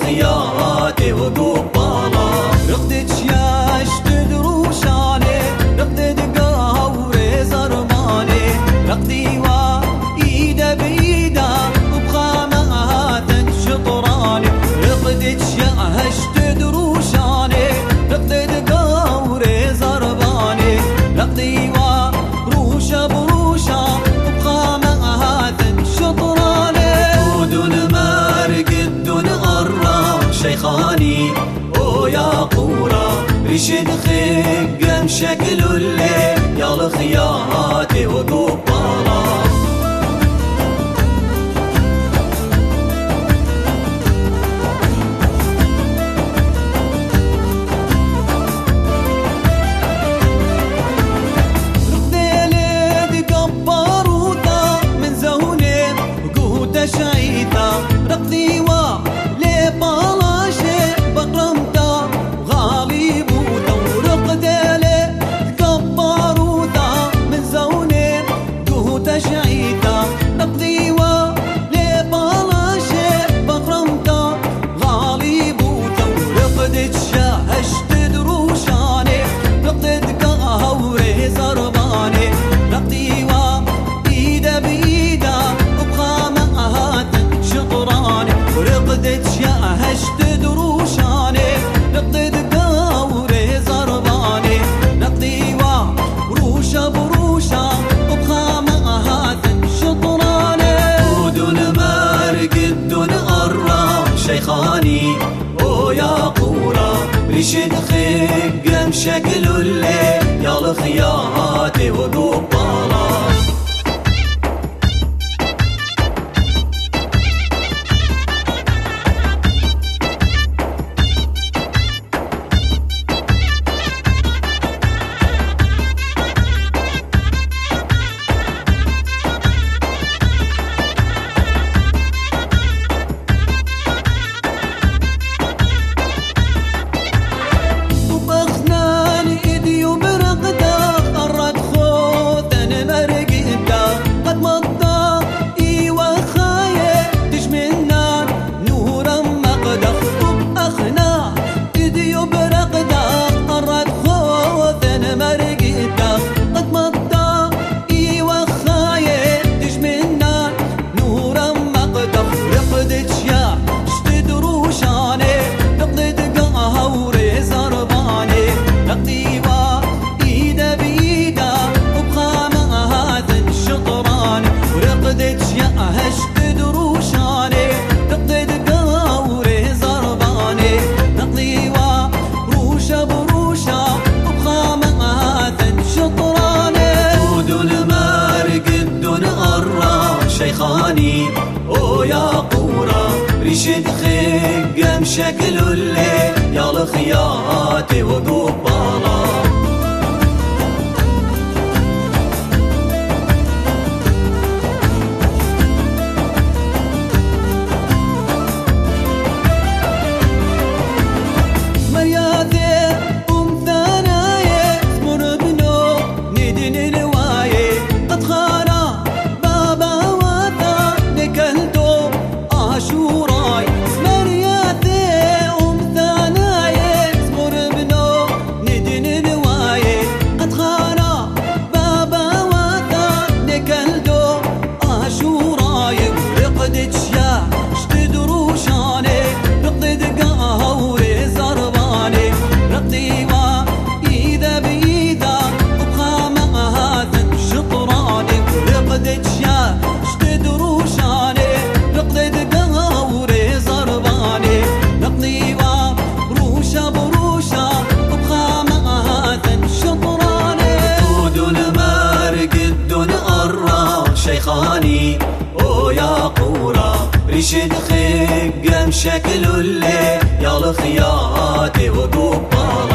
الخياتي وقباله رقدت شاش تدروشاني رقدت قهوري زرماني رقدي وايده بيده وبخامها تنشطراني رقدت شاش تدروشاني رقدت قهوري زرماني رقدي وروشه بروشه وبخامها تنشطراني ودون مرقد دون غرام شيخاني ويا قورة رشد خقم شكل الليل يا الخياتي وقباله شعيثة رقدي ولي بلاشي بقرمتا وغالي بوتا ورقدي لي كباروتا من زوني قهوتا شعيثة رقدي ولي بلاشي بقرمتا غالي بوتا ورقدت شاهشت دروشاني رقدت قهوري زرباني رقدي وإيده بإيده رقدت شاهشت دروشاني رقدت قوري زرباني رقدي وروشه بروشه وبخامها تنشطراني ودون مرقد دون غرام شيخاني ويا قورة رشد خقم شكل الليل يا الخياتي وقباله شيخاني ويا قورة رشد خقم شكل الليل يا الخياتي وقباله شيخاني ويا قورة رشد خقم شكل الليل يا الخياتي وقباله